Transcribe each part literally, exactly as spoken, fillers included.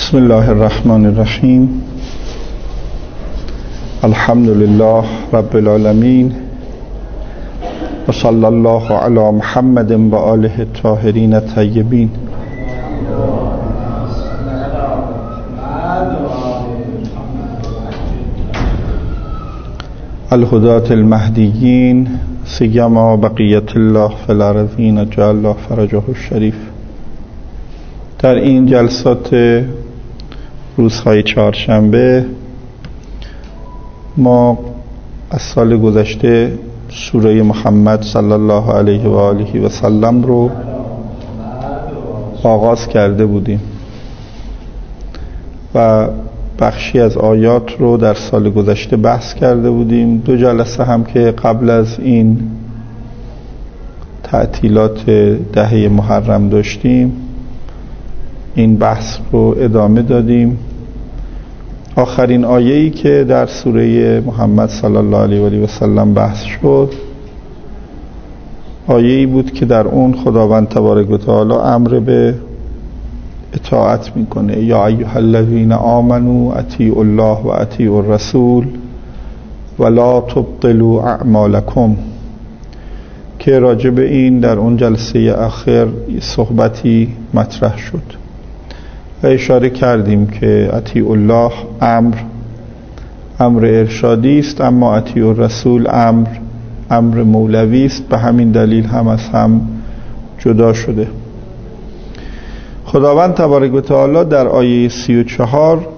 بسم الله الرحمن الرحیم. الحمد لله رب العالمین و صلی الله علی محمد و آله الطاهرین الطیبین. الهداة المهدیین سیما بقیت الله فی الارضین جعل الله فرجه الشریف. در این جلسات روزهای چهارشنبه ما از سال گذشته سوره محمد صلی الله علیه و آله و سلم رو آغاز کرده بودیم و بخشی از آیات رو در سال گذشته بحث کرده بودیم. دو جلسه هم که قبل از این تعطیلات دهه محرم داشتیم این بحث رو ادامه دادیم. آخرین آیه‌ای که در سوره محمد صلی الله علیه و آله و سلم بحث شد آیه‌ای بود که در اون خداوند تبارک و تعالی امر به اطاعت میکنه. یا ایها الذین آمنوا اطیعوا الله و اطیعوا الرسول ولا تبطلوا اعمالکم، که راجع به این در اون جلسه اخیر صحبتی مطرح شد و اشاره کردیم که اطیعوا الله امر امر ارشادی است، اما اطیعوا الرسول امر امر مولوی است، به همین دلیل هم از هم جدا شده. خداوند تبارک و تعالی در آیه سی و چهار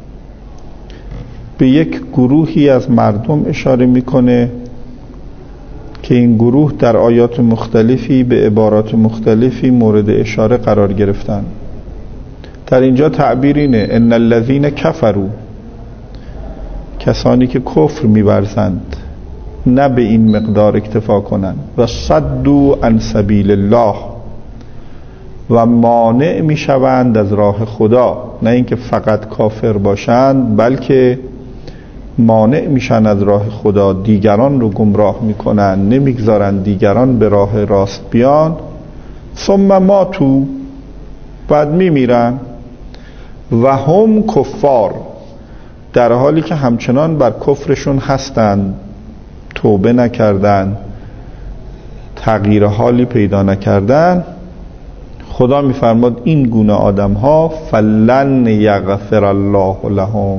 به یک گروهی از مردم اشاره میکنه که این گروه در آیات مختلفی به عبارات مختلفی مورد اشاره قرار گرفتن. در اینجا تعبیر اینه ان الذین کفروا، کسانی که کفر می‌ورزند، نه به این مقدار اکتفا کنند، و صدوا عن سبیل الله، و مانع میشوند از راه خدا. نه اینکه فقط کافر باشند بلکه مانع میشن از راه خدا، دیگران رو گمراه میکنن، نمیگذارن دیگران به راه راست بیان. ثم ماتوا، بعد میمیرن و هم کفار، در حالی که همچنان بر کفرشون هستند، توبه نکردن، تغییر حالی پیدا نکردن. خدا میفرماد این گونه آدم ها فلن یغفر الله لهم،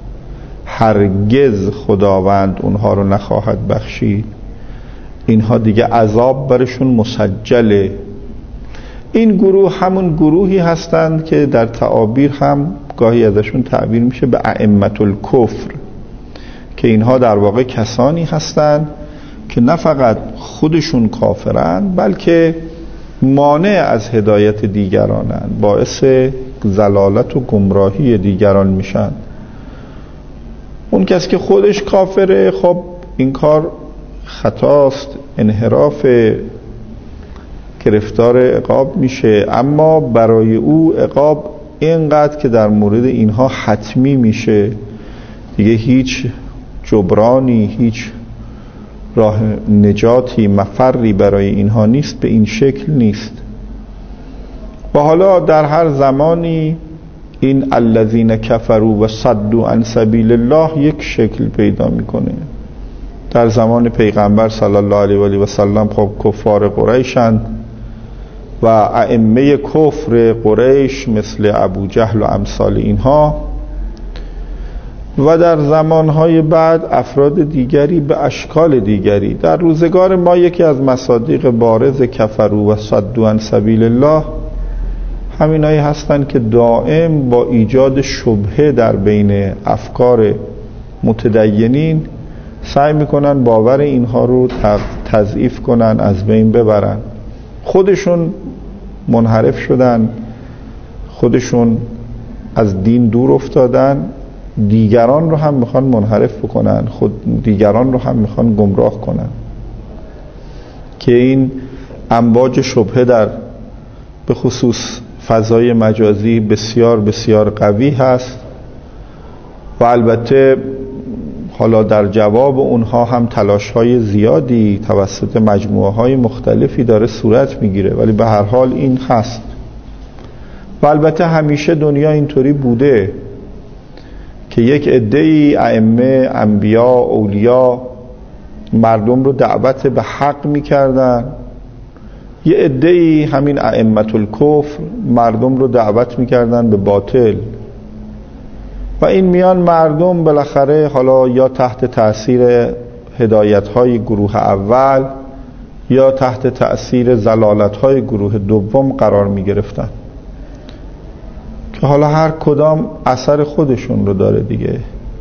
هرگز خداوند اونها رو نخواهد بخشید، اینها دیگه عذاب برشون مسجله. این گروه همون گروهی هستند که در تعابیر هم گاهی ازشون تعبیر میشه به ائمة الکفر، که اینها در واقع کسانی هستند که نه فقط خودشون کافرند بلکه مانع از هدایت دیگرانند، باعث ضلالت و گمراهی دیگران میشن. اون کسی که خودش کافره، خب این کار خطاست، انحراف، گرفتار عقاب میشه، اما برای او عقاب اینقدر که در مورد اینها حتمی میشه، دیگه هیچ جبرانی، هیچ راه نجاتی، مفری برای اینها نیست، به این شکل نیست. و حالا در هر زمانی این الذین کفروا و صدوا عن سبیل الله یک شکل پیدا میکنه. در زمان پیغمبر صلی الله علیه و آله و سلم خب کفار قریشند و ائمه کفر قریش مثل ابو جهل و امثال اینها، و در زمانهای بعد افراد دیگری به اشکال دیگری. در روزگار ما یکی از مصادیق بارز کفروا و صدوا عن سبیل الله همینایی هستند که دائم با ایجاد شبهه در بین افکار متدینین سعی میکنن باور اینها رو تضعیف کنن، از بین ببرن. خودشون منحرف شدن، خودشون از دین دور افتادن، دیگران رو هم میخوان منحرف بکنن، خود دیگران رو هم میخوان گمراه کنن، که این امواج شبهه در به خصوص فضای مجازی بسیار بسیار قوی هست. و البته حالا در جواب اونها هم تلاش‌های زیادی توسط مجموعه‌های مختلفی داره صورت میگیره، ولی به هر حال این هست. و البته همیشه دنیا اینطوری بوده که یک عده‌ای ائمه، انبیا، اولیا مردم رو دعوت به حق میکردن، یه عده‌ای همین ائمة الکفر مردم رو دعوت میکردن به باطل و این میان مردم بالاخره حالا یا تحت تأثیر هدایت‌های گروه اول یا تحت تأثیر ضلالت‌های گروه دوم قرار میگرفتن که حالا هر کدام اثر خودشون رو داره دیگه.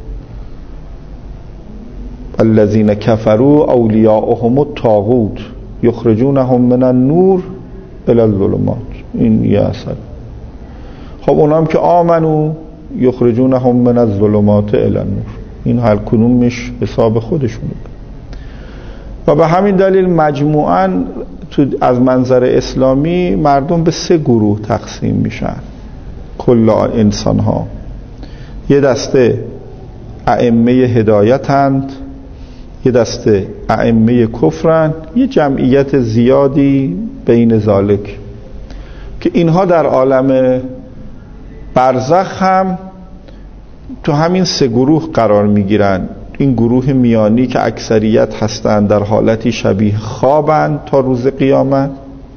الذین کفروا اولیاءهم الطاغوت یخرجونهم من النور الی الظلمات، این یه اثر. خب اونام که آمنو یخرجونهم من الظلمات الی النور، این هر کدومش حساب خودشونه. و به همین دلیل مجموعاً تو از منظر اسلامی مردم به سه گروه تقسیم میشن. کل انسان ها یه دسته ائمه هدایتند، یه دسته ائمه کفرند، یه جمعیت زیادی بین ذالک که اینها در عالم برزخ هم تو همین سه گروه قرار میگیرن. این گروه میانی که اکثریت هستند در حالتی شبیه خوابند تا روز قیامت.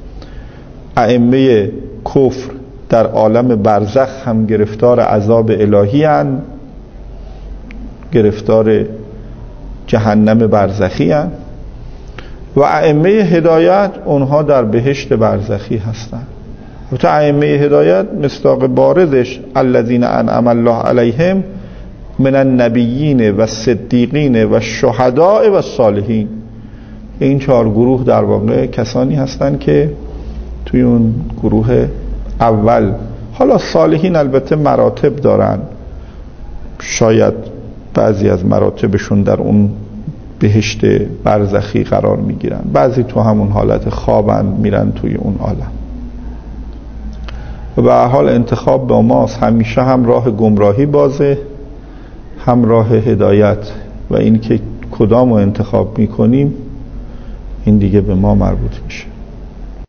ائمه کفر در عالم برزخ هم گرفتار عذاب الهی اند، گرفتار جهنم برزخی اند. و ائمه هدایت اونها در بهشت برزخی هستند. البته ائمه هدایت مصداق بارزش الذین انعم الله علیهم من النبیین و صدیقین و شهداء و صالحین. این چهار گروه در واقع کسانی هستند که توی اون گروه اول، حالا صالحین البته مراتب دارن، شاید بعضی از مراتبشون در اون بهشت برزخی قرار میگیرن، بعضی تو همون حالت خوابند میرن توی اون عالم. و به هر حال انتخاب با ماست، همیشه هم راه گمراهی بازه هم راه هدایت، و این که کدام رو انتخاب میکنیم این دیگه به ما مربوط میشه.